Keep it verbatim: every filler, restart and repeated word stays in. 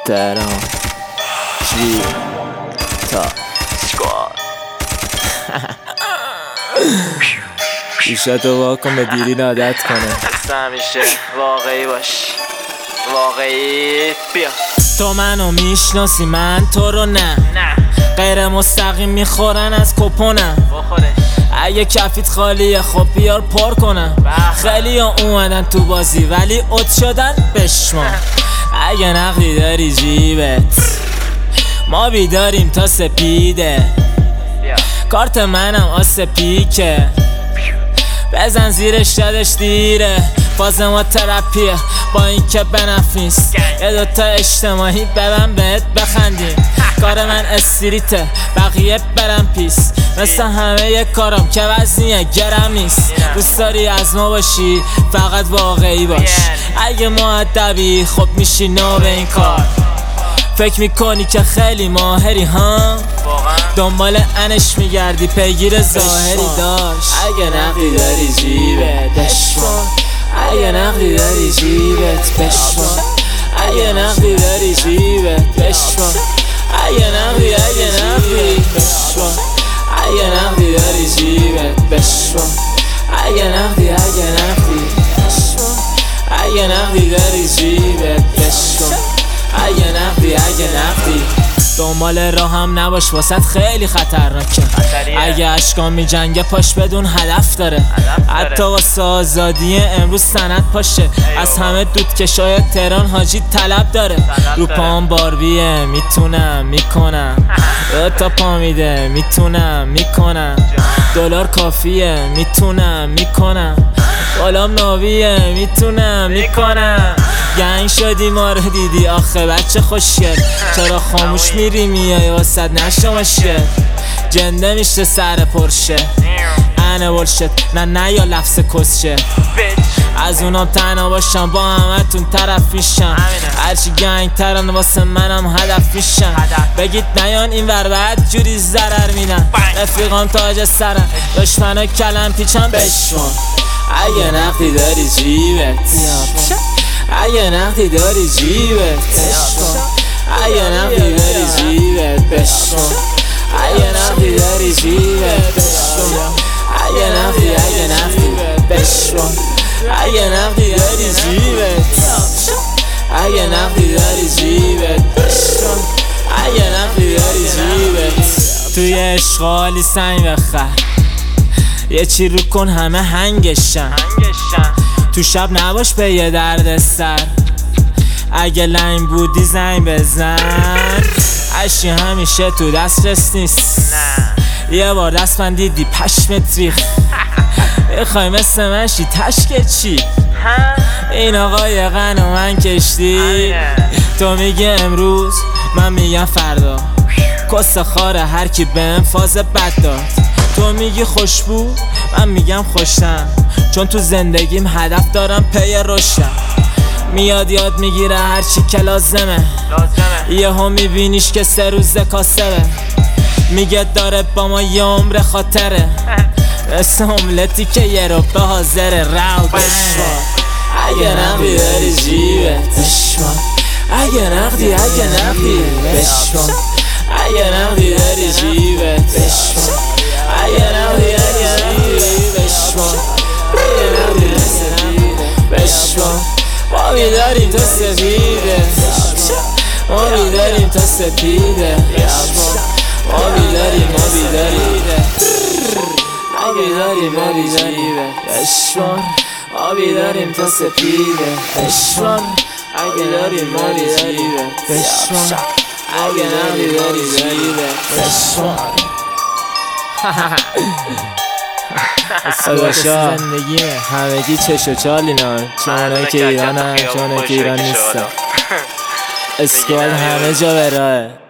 تهران جی تا ایشا تو واکن به دیرین عادت کنه. مثل همیشه واقعی باش، واقعی بیا. تو منو میشناسی من تو رو نه، نه غیر مستقیم میخورن از کپونم. بخورش اگه کفیت خالیه خب بیار پر کنم. خیلی ها اومدن تو بازی ولی ات شدن بشمان. اگه نقدی داری جیبت ما بیداریم تا سپیده. بیا. کارت منم آس پیکه، بزن زیرش دادش دیره. فاز ما ترپیه با این که بنف نیست. یه دوتا اجتماعی ببن بهت بخندیم. کار من استریته بقیه برم پیس. مثل همه یه کارم که وزنیه گرم نیست. دوست داری از ما باشی فقط واقعی باش. اگه مؤدبی خب میشی نو به این کار. فکر میکنی که خیلی ماهری ها، دنبال انش میگردی پیگیر ظاهری داشت. اگه نقدی داری جیبت بشمار، اگه نقدی داری جیبت بشمار، اگه نقدی داری جیبت بشمار، اگه نقدی اگه نقدی بشمار، اگه نقدی داری جیبت بشمار، اگه نقدی اگه نقدی بشمار، اگه نقدی داری جیبت بشمار، اگه نقدی اگه نقدی. دنبال راه هم نباش واسط خیلی خطرناکه. اگه اشکان می جنگه پاش بدون هدف داره. حتی واسه آزادی امروز سند پاشه. از همه دودکشای تهران حاجی طلب داره. رو پام باربیه میتونم میکنم، دو تا پا میده میتونم میکنم. دلار کافیه میتونم میکنم، بالام ناویه میتونم میکنم. گنگ شدی ما رو دیدی آخه بچه خوشگل، چرا خاموش میری میای واسد نشو مشکل. جنده میشه سر پرشه انه بولشت نه نه یا لفظ کسشه. از اونام تنها باشم با همه تون طرف میشم. هرچی گنگ ترن واسه منم هدف میشم. بگید نیان این ور بعد جوری ضرر میدن. رفیقام تاج سرم دشمنا کلم پیچم بشون. اگه نقدی داری جیبت، اگه نقدی داری جیبت بشمار، اگه نقدی داری جیبت بشمار، اگه نقدی داری جیبت بشمار، اگه نقدی اگه نقدی بشمار، اگه نقدی داری جیبت، اگه نقدی داری جیبت بشمار، اگه نقدی داری جیبت. توی اشغالی سنگ بخر یه چی رو کن همه هنگشن. تو شب نباش به یه درد سر، اگه لنگ بودی زنگ بزن. اشی همیشه تو دسترس نیست، یه بار دست من دیدی پشمت ریخ. بخوای مثل من شی تشکه چی؟ این آقای غن و من کشتی. تو میگی امروز من میگم فردا، کس خاره هر کی بهم فاز بد داد. تو میگی خوشبو من میگم خوشم، چون تو زندگیم هدف دارم پی رشدم. میاد یاد میگیره هرچی که لازمه، یه هم میبینیش که سه روز کاسبه. میگه داره با ما یه عمر خاطره، مثل املتی که یه رو به حاضره. رو بشمار اگه نقدی داری جیبت بشمار، اگه نقدی اگه نقدی بشمار، اگه نقدی داری جیبت بشمار، اگه نقدی اگه نقدی بشمار، اگه نقدی بشمار. ما بیداریم تا سپیده، ما بیداریم تا سپیده، ما بیداریم ما بیداریم ما بیداریم ما بیداریم بشمار. ما بیداریم تا سپیده بشمار، اگه داریم ما بیداریم بشمار، اگه نقدی داری جیبه بشمار. داداشا زندگیه همگی چش و چال اینا، چونه که ایران هم چونه که ایران نیستن. اسکواد همه جا به راهه.